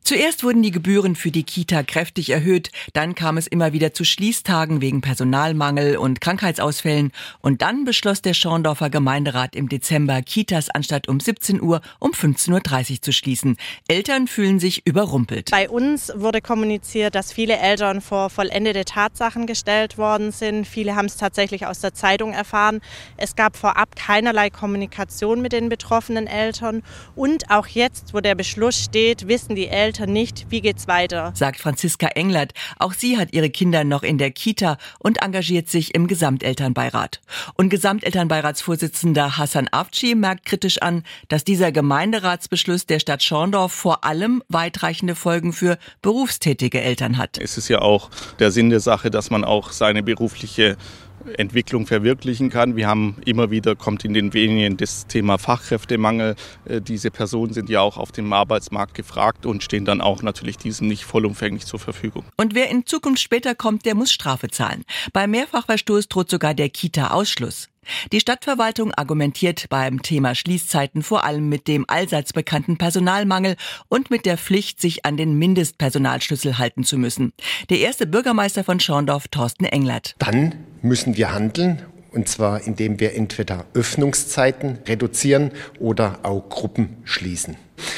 Zuerst wurden die Gebühren für die Kita kräftig erhöht, dann kam es immer wieder zu Schließtagen wegen Personalmangel und Krankheitsausfällen und dann beschloss der Schorndorfer Gemeinderat im Dezember, Kitas anstatt um 17 Uhr um 15.30 Uhr zu schließen. Eltern fühlen sich überrumpelt. Bei uns wurde kommuniziert, dass viele Eltern vor vollendete Tatsachen gestellt worden sind. Viele haben es tatsächlich aus der Zeitung erfahren. Es gab vorab keinerlei Kommunikation mit den betroffenen Eltern und auch jetzt, wo der Beschluss steht, wissen die Eltern nicht, wie geht's weiter, sagt Franziska Englert. Auch sie hat ihre Kinder noch in der Kita und engagiert sich im Gesamtelternbeirat. Und Gesamtelternbeiratsvorsitzender Hasan Afci merkt kritisch an, dass dieser Gemeinderatsbeschluss der Stadt Schorndorf vor allem weitreichende Folgen für berufstätige Eltern hat. Es ist ja auch der Sinn der Sache, dass man auch seine berufliche Entwicklung verwirklichen kann. Wir haben immer wieder, kommt in den Medien das Thema Fachkräftemangel. Diese Personen sind ja auch auf dem Arbeitsmarkt gefragt und stehen dann auch natürlich diesem nicht vollumfänglich zur Verfügung. Und wer in Zukunft später kommt, der muss Strafe zahlen. Bei Mehrfachverstoß droht sogar der Kita-Ausschluss. Die Stadtverwaltung argumentiert beim Thema Schließzeiten vor allem mit dem allseits bekannten Personalmangel und mit der Pflicht, sich an den Mindestpersonalschlüssel halten zu müssen. Der erste Bürgermeister von Schorndorf, Thorsten Englert. Dann müssen wir handeln, und zwar indem wir entweder Öffnungszeiten reduzieren oder auch Gruppen schließen.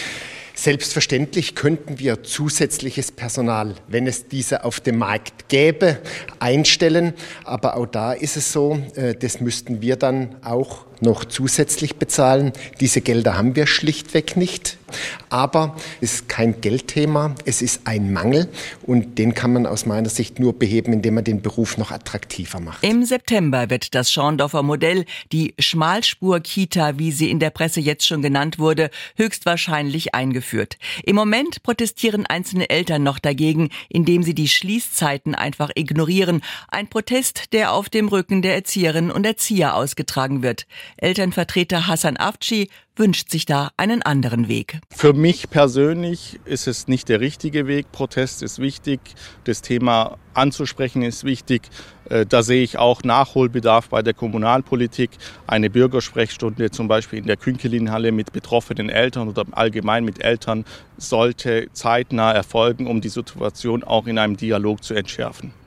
Selbstverständlich könnten wir zusätzliches Personal, wenn es diese auf dem Markt gäbe, einstellen. Aber auch da ist es so, das müssten wir dann auch noch zusätzlich bezahlen. Diese Gelder haben wir schlichtweg nicht. Aber es ist kein Geldthema, es ist ein Mangel und den kann man aus meiner Sicht nur beheben, indem man den Beruf noch attraktiver macht. Im September wird das Schorndorfer Modell, die Schmalspur-Kita, wie sie in der Presse jetzt schon genannt wurde, höchstwahrscheinlich eingeführt. Im Moment protestieren einzelne Eltern noch dagegen, indem sie die Schließzeiten einfach ignorieren. Ein Protest, der auf dem Rücken der Erzieherinnen und Erzieher ausgetragen wird. Elternvertreter Hasan Afci wünscht sich da einen anderen Weg. Für mich persönlich ist es nicht der richtige Weg. Protest ist wichtig, das Thema anzusprechen ist wichtig. Da sehe ich auch Nachholbedarf bei der Kommunalpolitik. Eine Bürgersprechstunde zum Beispiel in der Künkelinhalle mit betroffenen Eltern oder allgemein mit Eltern sollte zeitnah erfolgen, um die Situation auch in einem Dialog zu entschärfen.